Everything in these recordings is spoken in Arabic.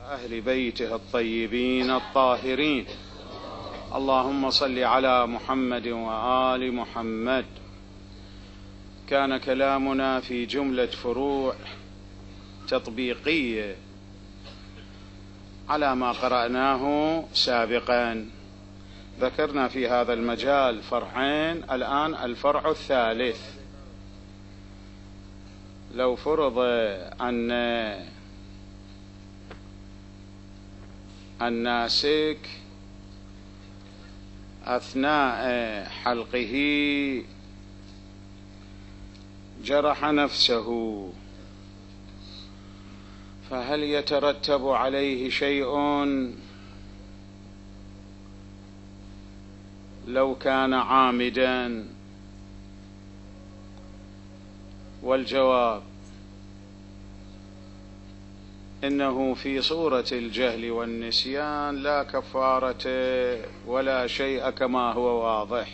أهل بيته الطيبين الطاهرين. اللهم صل على محمد وآل محمد. كان كلامنا في جملة فروع تطبيقية على ما قرأناه سابقا. ذكرنا في هذا المجال فرعين، الآن الفرع الثالث. لو فرض أن الناسك أثناء حلقه جرح نفسه، فهل يترتب عليه شيء لو كان عامدا؟ والجواب إنه في صورة الجهل والنسيان لا كفارة ولا شيء كما هو واضح،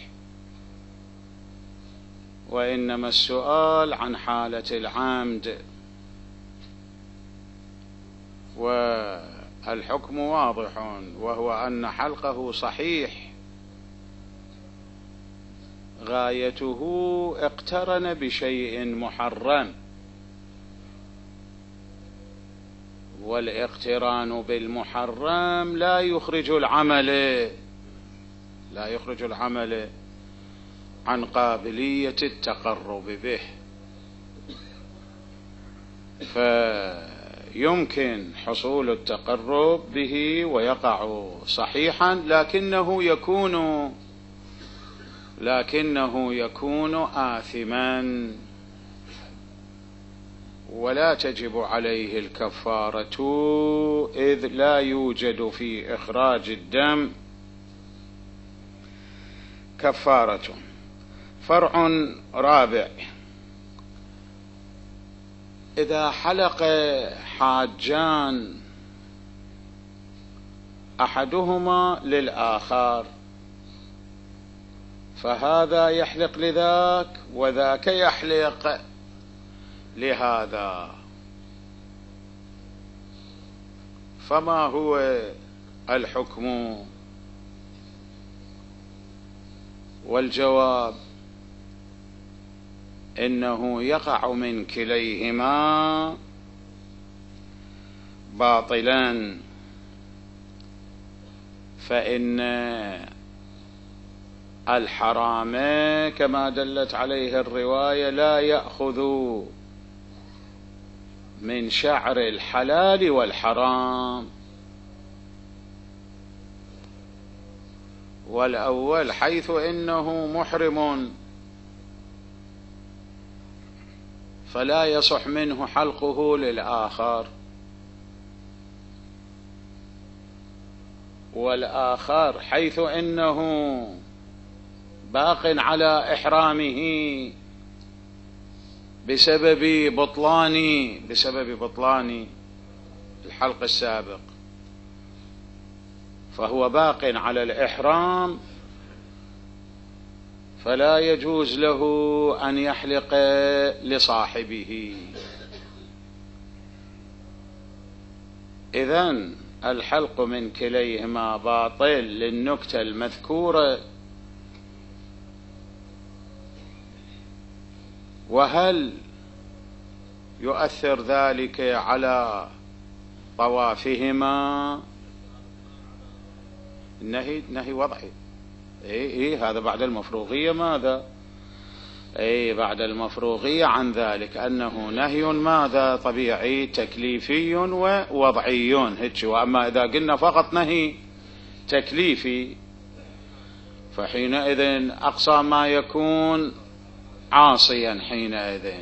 وإنما السؤال عن حالة العمد، والحكم واضح، وهو أن حلقه صحيح، غايته اقترن بشيء محرم، والاقتران بالمحرم لا يخرج العمل عن قابلية التقرب به. فيمكن حصول التقرب به ويقع صحيحا، لكنه يكون آثما، ولا تجب عليه الكفارة، إذ لا يوجد في إخراج الدم كفارة. فرع رابع: إذا حلق حاجان أحدهما للآخر، فهذا يحلق لذاك وذاك يحلق لهذا، فما هو الحكم؟ والجواب إنه يقع من كليهما باطلا، فإن الحرام كما دلت عليه الرواية لا يأخذ من شعر الحلال والحرام. والأول حيث إنه محرم فلا يصح منه حلقه للآخر، والآخر حيث إنه باق على إحرامه بسبب بطلان الحلق السابق، فهو باق على الإحرام، فلا يجوز له أن يحلق لصاحبه. إذن الحلق من كليهما باطل للنكتة المذكورة. وهل يؤثر ذلك على طوافهما؟ نهي وضعي. هذا بعد المفروغية. ماذا؟ بعد المفروغية عن ذلك أنه نهي ماذا؟ طبيعي تكليفي ووضعي هيك. وأما إذا قلنا فقط نهي تكليفي فحينئذ أقصى ما يكون عاصيا حينئذ.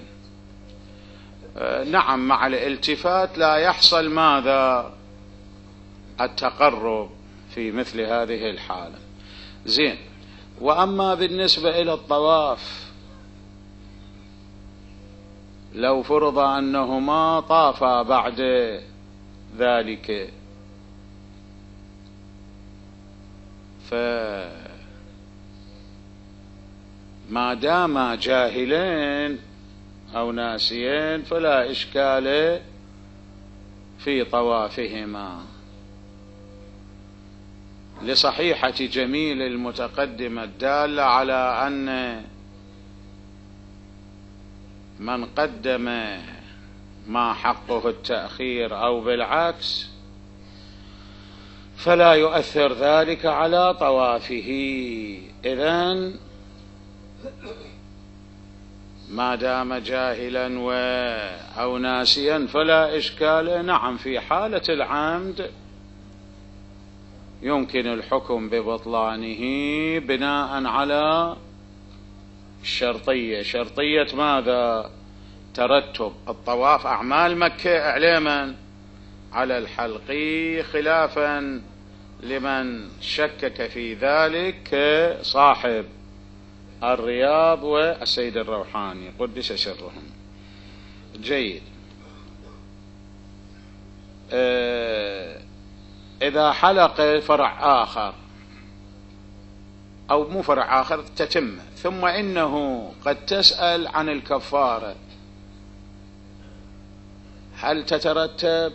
نعم، مع الالتفات لا يحصل ماذا؟ التقرب في مثل هذه الحالة. زين. وأما بالنسبة إلى الطواف، لو فرض أنهما طافا بعد ذلك، فما دام جاهلين أو ناسيين فلا إشكال في طوافهما، لصحيحة جميل المتقدمة الدالة على أن من قدم ما حقه التأخير أو بالعكس فلا يؤثر ذلك على طوافه. إذن ما دام جاهلا أو ناسيا فلا إشكال. نعم، في حالة العمد يمكن الحكم ببطلانه بناء على الشرطية. شرطية ماذا؟ ترتب الطواف أعمال مكة علما على الحلق، خلافا لمن شكك في ذلك صاحب الرياض والسيد الروحاني قدس سرهم. جيد. إذا حلق فرع آخر أو مو فرع آخر تتم، ثم إنه قد تسأل عن الكفارة، هل تترتب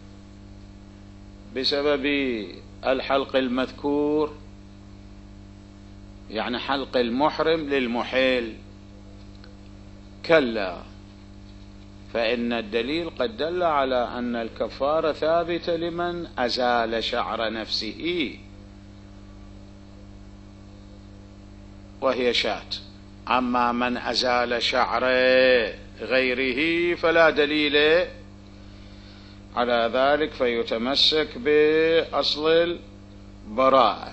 بسبب الحلق المذكور، يعني حلق المحرم للمحل؟ كلا، فإن الدليل قد دل على أن الكفارة ثابتة لمن أزال شعر نفسه وهي شاة، أما من أزال شعر غيره فلا دليل على ذلك، فيتمسك بأصل البراءة.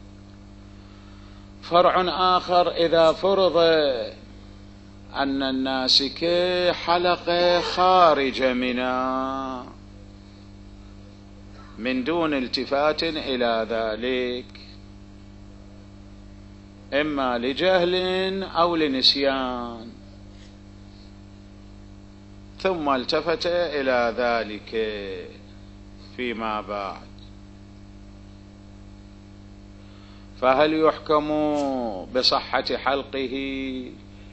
فرع آخر: إذا فرض أن الناسك حلق خارج منى من دون التفات إلى ذلك، إما لجهل أو لنسيان، ثم التفت إلى ذلك فيما بعد، فهل يحكم بصحة حلقه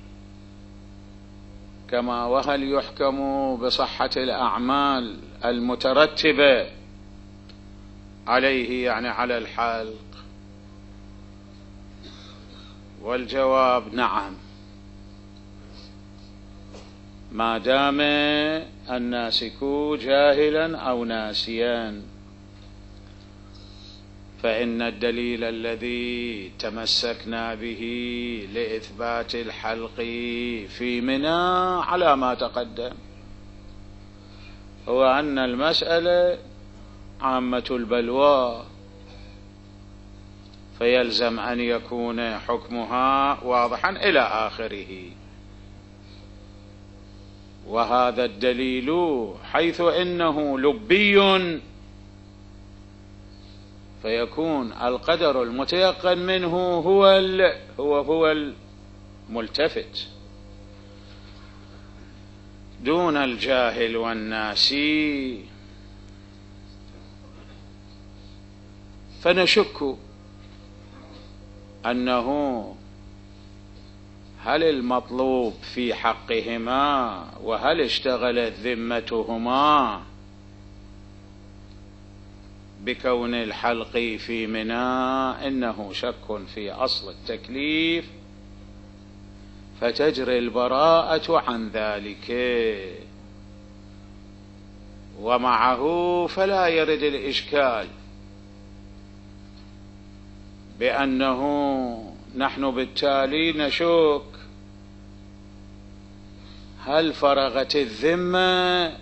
كما وهل يحكم بصحة الأعمال المترتبة عليه، يعني على الحلق؟ والجواب نعم، ما دام الناسك جاهلا أو ناسيا، فإن الدليل الذي تمسكنا به لإثبات الحلق في منى على ما تقدم، هو أن المسألة عامة البلوى، فيلزم أن يكون حكمها واضحا إلى آخره. وهذا الدليل حيث إنه لبي، فيكون القدر المتيقن منه هو الملتفت دون الجاهل والناسي. فنشك أنه هل المطلوب في حقهما وهل اشتغلت ذمتهما بكون الحلق في منى، إنه شك في أصل التكليف، فتجري البراءة عن ذلك. ومعه فلا يرد الإشكال بأنه نحن بالتالي نشك هل فرغت الذمة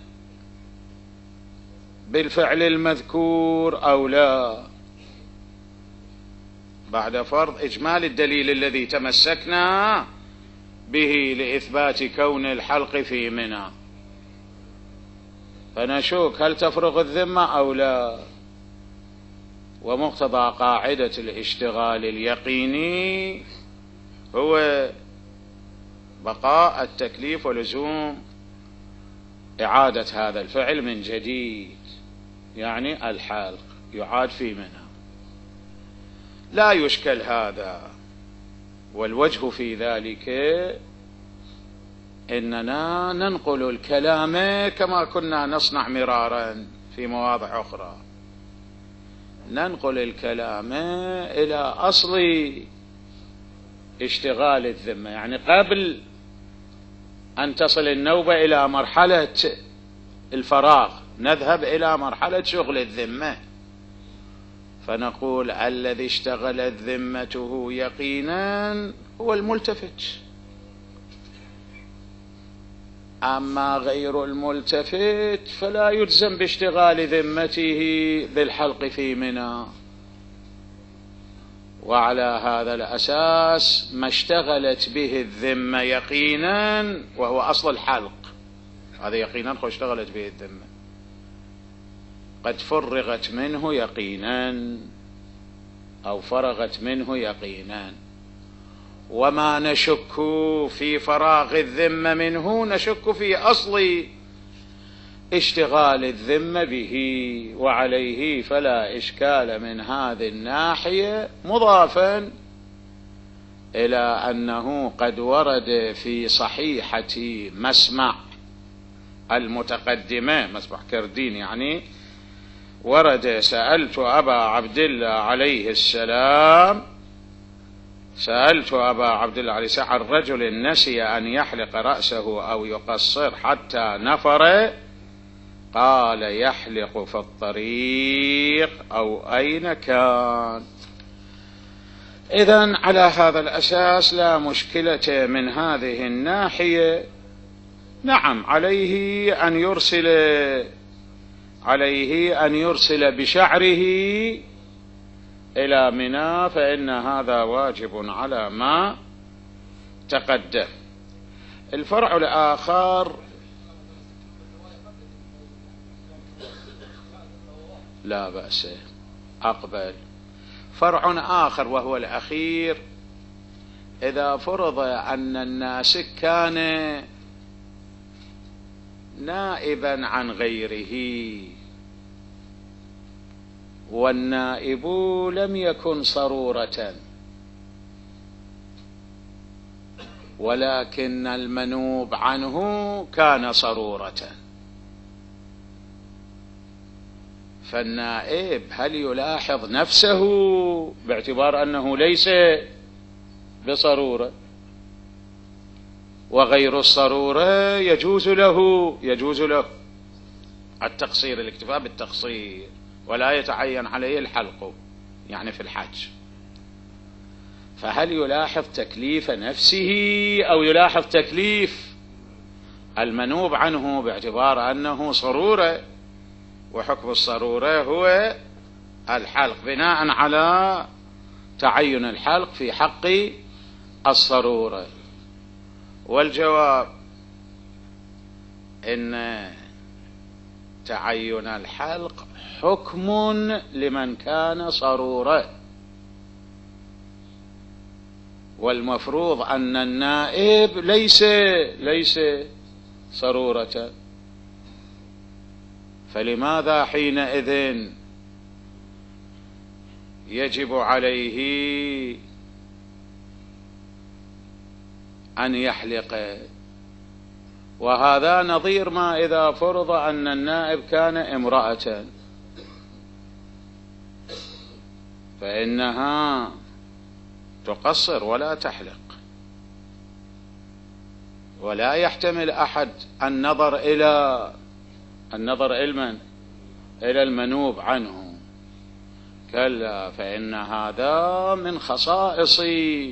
بالفعل المذكور أو لا، بعد فرض إجمال الدليل الذي تمسكنا به لإثبات كون الحلق في منى، فنشك هل تفرغ الذمة أو لا. ومقتضى قاعدة الاشتغال اليقيني هو بقاء التكليف ولزوم إعادة هذا الفعل من جديد، يعني الحلق يعاد في منى، لا يشكل هذا. والوجه في ذلك إننا ننقل الكلام كما كنا نصنع مرارا في مواضع أخرى. ننقل الكلام إلى أصل اشتغال الذمة، يعني قبل أن تصل النوبة إلى مرحلة الفراغ نذهب إلى مرحلة شغل الذمة، فنقول الذي اشتغلت ذمته يقينا هو الملتفت، أما غير الملتفت فلا يلزم باشتغال ذمته بالحلق في منى. وعلى هذا الأساس ما اشتغلت به الذمة يقينا وهو أصل الحلق، هذا يقينا اشتغلت به الذمة، قد فرغت منه يقينا أو فرغت منه يقينا. وما نشك في فراغ الذمة منه نشك في أصل اشتغال الذمة به، وعليه فلا إشكال من هذه الناحية، مضافا إلى أنه قد ورد في صحيحة مسمع المتقدمة، مسمع كردين يعني، ورد: سألت أبا عبد الله عليه السلام، سألت أبا عبد الله عليه السلام عن رجل نسي أن يحلق رأسه أو يقصر حتى نفر، قال: يحلق في الطريق أو أين كان. إذن على هذا الأساس لا مشكلة من هذه الناحية. نعم، عليه أن يرسل بشعره إلى منى، فإن هذا واجب على ما تقدم. الفرع الآخر، لا بأس، أقبل. فرع آخر وهو الأخير: إذا فرض أن الناسك كان نائبا عن غيره، والنائب لم يكن صرورة، ولكن المنوب عنه كان صرورة، فالنائب هل يلاحظ نفسه باعتبار أنه ليس بصرورة؟ وغير الصرورة يجوز له التقصير، الاكتفاء بالتقصير، ولا يتعين عليه الحلق، يعني في الحج. فهل يلاحظ تكليف نفسه أو يلاحظ تكليف المنوب عنه باعتبار أنه صرورة؟ وحكم الصرورة هو الحلق بناء على تعين الحلق في حق الصرورة. والجواب إن تعين الحلق حكم لمن كان صرورة، والمفروض أن النائب ليس صرورة، فلماذا حينئذ يجب عليه أن يحلق؟ وهذا نظير ما إذا فرض أن النائب كان امرأة، فإنها تقصر ولا تحلق، ولا يحتمل أحد النظر إلى المنوب عنه، كلا، فإن هذا من خصائص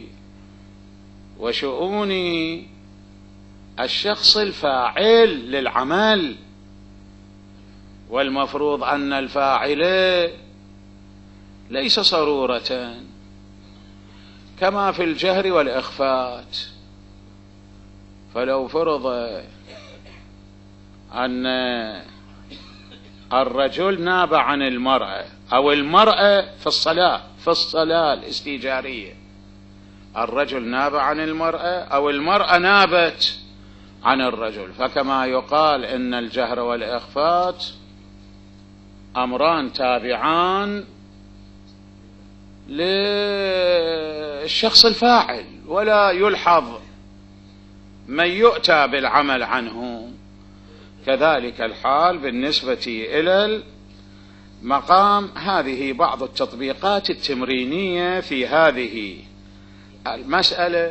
وشؤون الشخص الفاعل للعمل، والمفروض أن الفاعل ليس صرورة، كما في الجهر والإخفات. فلو فرض أن الرجل ناب عن المرأة، أو المرأة في الصلاة الاستيجارية، الرجل ناب عن المرأة أو المرأة نابت عن الرجل، فكما يقال إن الجهر والإخفات أمران تابعان للشخص الفاعل، ولا يلحظ من يؤتى بالعمل عنه. كذلك الحال بالنسبة إلى المقام. هذه بعض التطبيقات التمرينية في هذه المسألة.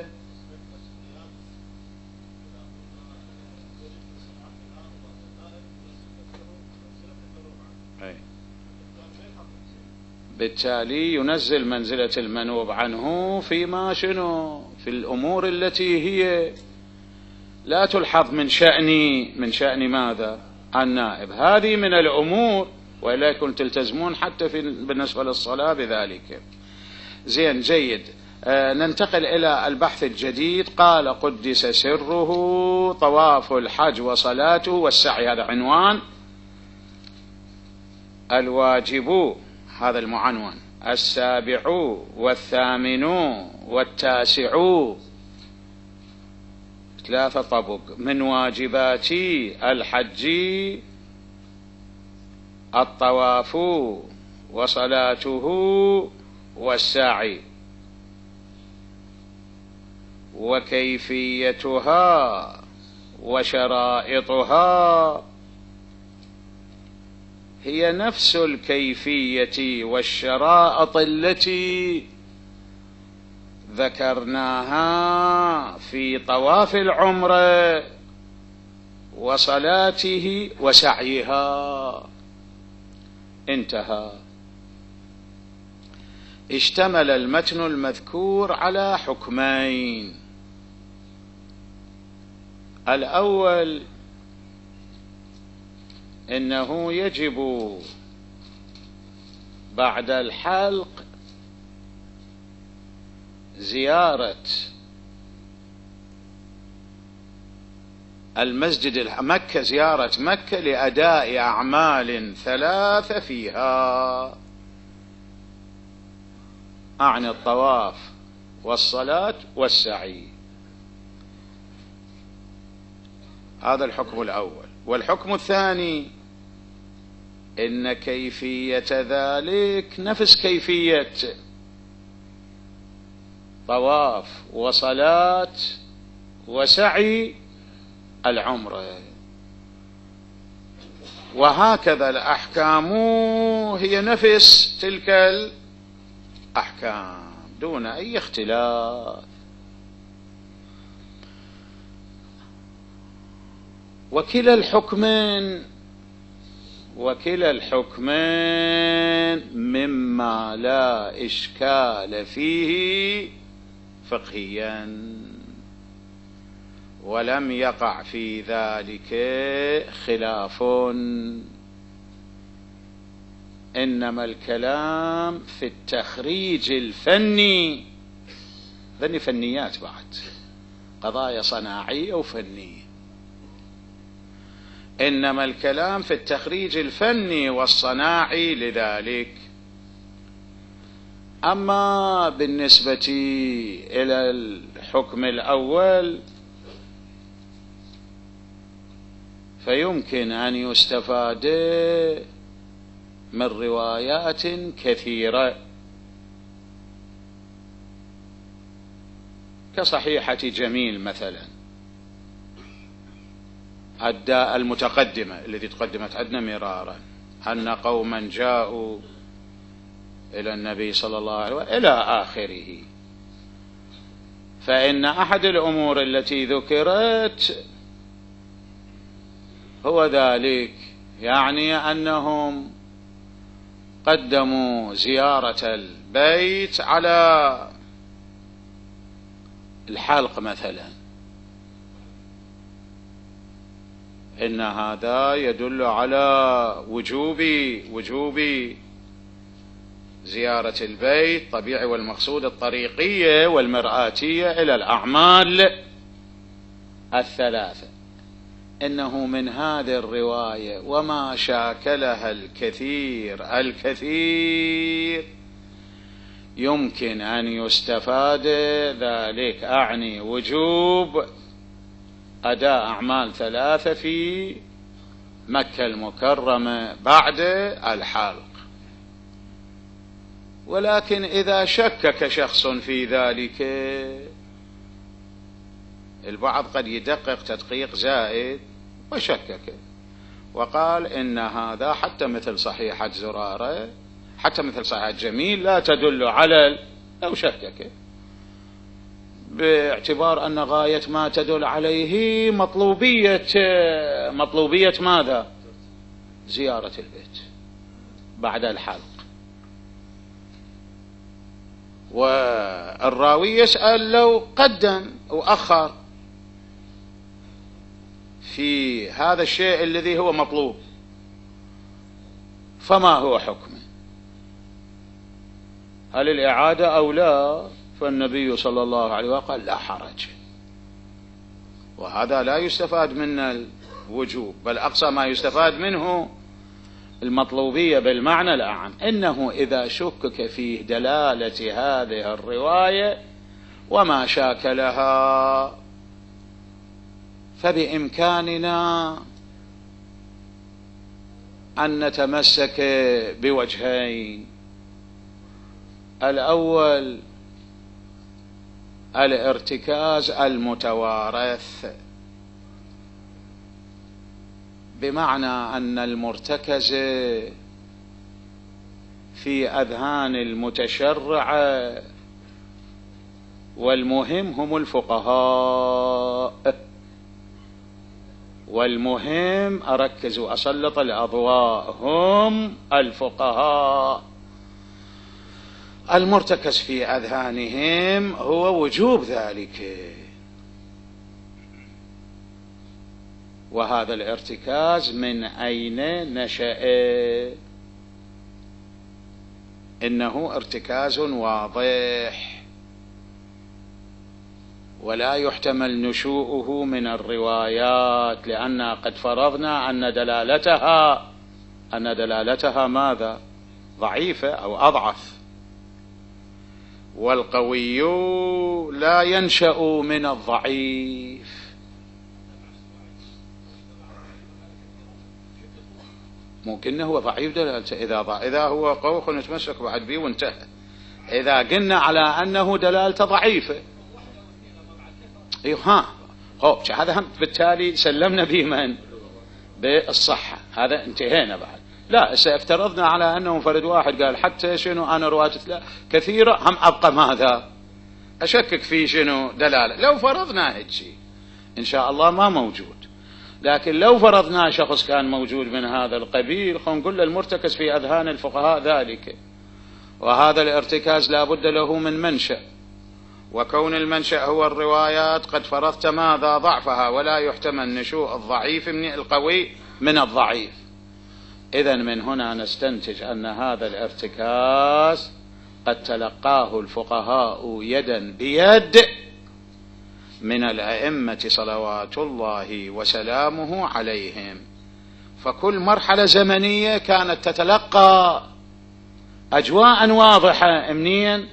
بالتالي ينزل منزلة المنوب عنه فيما شنو في الأمور التي هي لا تلحظ من شأن ماذا النائب. هذه من الأمور، وإلا يكون تلتزمون حتى بالنسبة للصلاة بذلك. زين جيد. ننتقل إلى البحث الجديد. قال قدس سره طواف الحج وصلاته والسعي، هذا عنوان. الواجب هذا المعنون، السابع والثامن والتاسع، 3 طبق من واجبات الحج الطواف وصلاته والسعي، وكيفيتها وشرائطها هي نفس الكيفية والشرائط التي ذكرناها في طواف العمرة وصلاته وسعيها. انتهى. اشتمل المتن المذكور على حكمين. الأول إنه يجب بعد الحلق زيارة المسجد مكة، زيارة مكة لأداء أعمال 3 فيها، أعني الطواف والصلاة والسعي. هذا الحكم الأول. والحكم الثاني إن كيفية ذلك نفس كيفية طواف وصلاة وسعي العمرة، وهكذا الأحكام هي نفس تلك الأحكام دون أي اختلاف. وكلا الحكمين مما لا إشكال فيه فقهيا، ولم يقع في ذلك خلاف، إنما الكلام في التخريج الفني. ذني فنيات بعد، قضايا صناعية وفنية. إنما الكلام في التخريج الفني والصناعي لذلك. أما بالنسبة إلى الحكم الأول فيمكن أن يستفاد من روايات كثيرة، كصحيحة جميل مثلا المتقدمة التي تقدمت عندنا مرارا، أن قوما جاءوا إلى النبي صلى الله عليه وسلم إلى آخره. فإن أحد الأمور التي ذكرت هو ذلك، يعني أنهم قدموا زيارة البيت على الحلق مثلا. إن هذا يدل على وجوب زيارة البيت طبيعي، والمقصود الطريقية والمرآتية إلى الأعمال 3. إنه من هذه الرواية وما شاكلها الكثير يمكن أن يستفاد ذلك، أعني وجوب أداء أعمال 3 في مكة المكرمة بعد الحلق. ولكن إذا شكك شخص في ذلك، البعض قد يدقق تدقيق زائد وشكك، وقال إن هذا حتى مثل صحيحة زرارة، حتى مثل صحيحة جميل لا تدل على أو شكك، باعتبار أن غاية ما تدل عليه مطلوبية ماذا؟ زيارة البيت بعد الحلق. والراوي يسأل لو قدم وأخر في هذا الشيء الذي هو مطلوب فما هو حكمه؟ هل الإعادة أو لا؟ فالنبي صلى الله عليه وسلم قال لا حرج. وهذا لا يستفاد من الوجوب، بل أقصى ما يستفاد منه المطلوبية بالمعنى الأعم، إنه إذا شكك في دلالة هذه الرواية وما شاكلها فبإمكاننا أن نتمسك بوجهين: الأول الارتكاز المتوارث، بمعنى أن المرتكز في أذهان المتشرع والمهم هم الفقهاء، والمهم أركز وأسلط الأضواء هم الفقهاء، المرتكز في أذهانهم هو وجوب ذلك. وهذا الارتكاز من أين نشأ؟ إنه ارتكاز واضح ولا يحتمل نشوؤه من الروايات، لأن قد فرضنا أن دلالتها ماذا؟ ضعيفة أو أضعف، والقوي لا ينشأ من الضعيف. ممكن هو ضعيف دلالته، إذا هو قوي نتمسك بعد به وانتهى. إذا قلنا على أنه دلالته ضعيفة هذا هم بالتالي سلمنا به من؟ بالصحة، هذا انتهينا بعد. لا، افترضنا على أنه فرد واحد قال حتى شنو أنا رواية لا كثيرة، هم أبقى ماذا؟ أشكك في شنو دلالة. لو فرضنا هيك شيء إن شاء الله ما موجود، لكن لو فرضنا شخص كان موجود من هذا القبيل، خلينا نقول المرتكز في أذهان الفقهاء ذلك، وهذا الارتكاز لا بد له من منشأ، وكون المنشأ هو الروايات قد فرضت ماذا؟ ضعفها، ولا يحتمل نشوء الضعيف من القوي من الضعيف. إذن من هنا نستنتج أن هذا الارتكاز قد تلقاه الفقهاء يدا بيد من الأئمة صلوات الله وسلامه عليهم، فكل مرحلة زمنية كانت تتلقى أجواء واضحة منين؟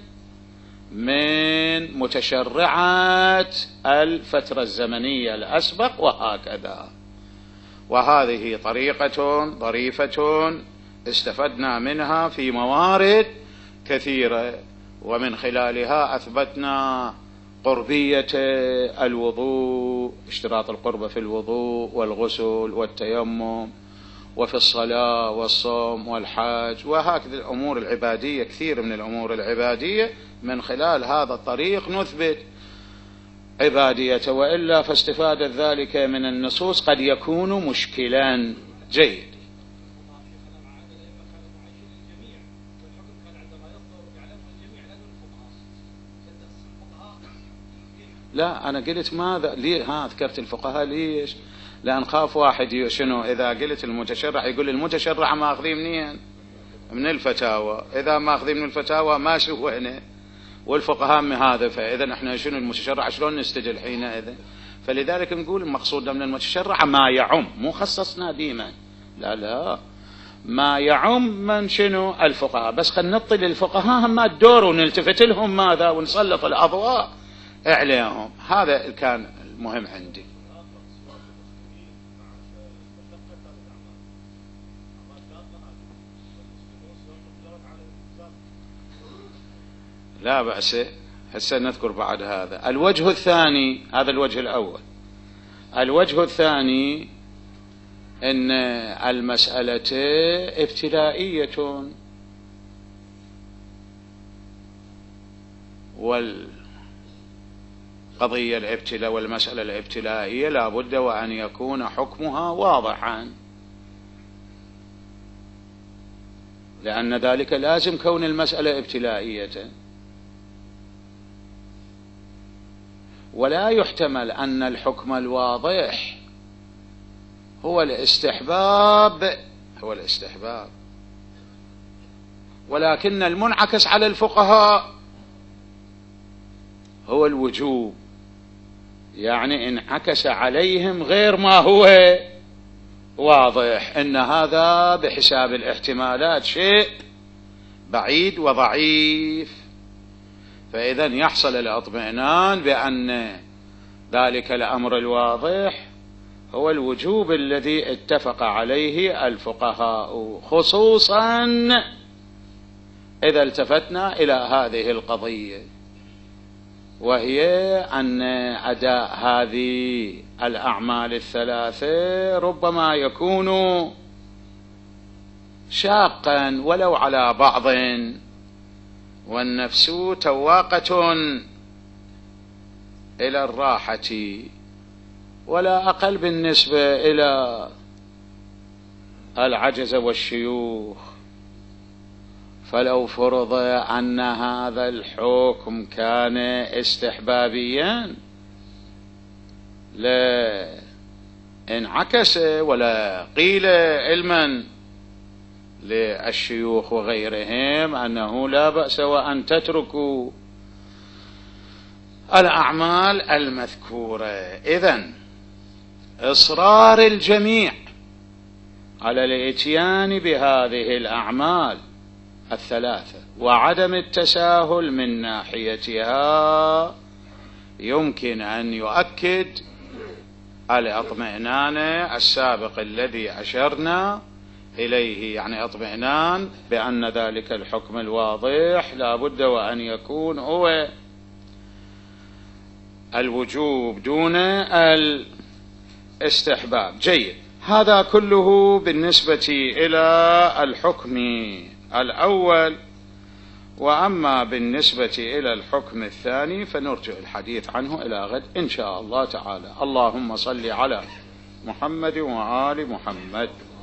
من متشرعات الفترة الزمنية الأسبق، وهكذا. وهذه طريقة ظريفة استفدنا منها في موارد كثيرة، ومن خلالها أثبتنا قربية الوضوء، اشتراط القربة في الوضوء والغسل والتيمم، وفي الصلاة والصوم والحج، وهكذا الأمور العبادية، كثير من الأمور العبادية من خلال هذا الطريق نثبت عبادية، وإلا فاستفادة ذلك من النصوص قد يكون مشكلا. جيد. لا، أنا قلت ماذا ليه ذكرت الفقهاء ليش؟ لأن خاف واحد شنو إذا قلت المتشرع يقول المتشرع ماخذين منين؟ من الفتاوى، إذا ماخذين من الفتاوى ما سوينا والفقهاء من هذا، فإذا احنا شنو المتشرع شلون نستدل حينئذ؟ فلذلك نقول المقصود من المتشرع ما يعم، مو خصصنا ديما، لا ما يعم من شنو الفقهاء، بس خلينا نعطي للفقهاء ما الدور ونلتفت لهم ماذا ونسلط الأضواء عليهم. هذا كان المهم عندي. لا بأس، هسه نذكر بعد هذا. الوجه الثاني، هذا الوجه الأول. الوجه الثاني إن المسألة ابتلائية، والقضية الابتلاء والمسألة الابتلائية لا بد وأن يكون حكمها واضحا، لأن ذلك لازم كون المسألة ابتلائية. ولا يحتمل أن الحكم الواضح هو الاستحباب، ولكن المنعكس على الفقهاء هو الوجوب، يعني انعكس عليهم غير ما هو واضح، إن هذا بحساب الاحتمالات شيء بعيد وضعيف. فإذا يحصل الاطمئنان بأن ذلك الأمر الواضح هو الوجوب الذي اتفق عليه الفقهاء، خصوصا إذا التفتنا إلى هذه القضية، وهي أن أداء هذه الأعمال الثلاثة ربما يكون شاقا ولو على بعض، والنفس تواقة إلى الراحة ولا أقل بالنسبة إلى العجز والشيوخ. فلو فرض أن هذا الحكم كان استحبابيا لا انعكس ولا قيل علما للشيوخ وغيرهم أنه لا بأس وأن تتركوا الأعمال المذكورة. إذن إصرار الجميع على الاتيان بهذه الأعمال الثلاثة وعدم التساهل من ناحيتها يمكن أن يؤكد الاطمئنان السابق الذي أشرنا إليه، يعني اطمئنان بأن ذلك الحكم الواضح لا بد وأن يكون هو الوجوب دون الاستحباب. جيد، هذا كله بالنسبة إلى الحكم الأول. وأما بالنسبة إلى الحكم الثاني فنرجع الحديث عنه إلى غد إن شاء الله تعالى. اللهم صل على محمد وآل محمد.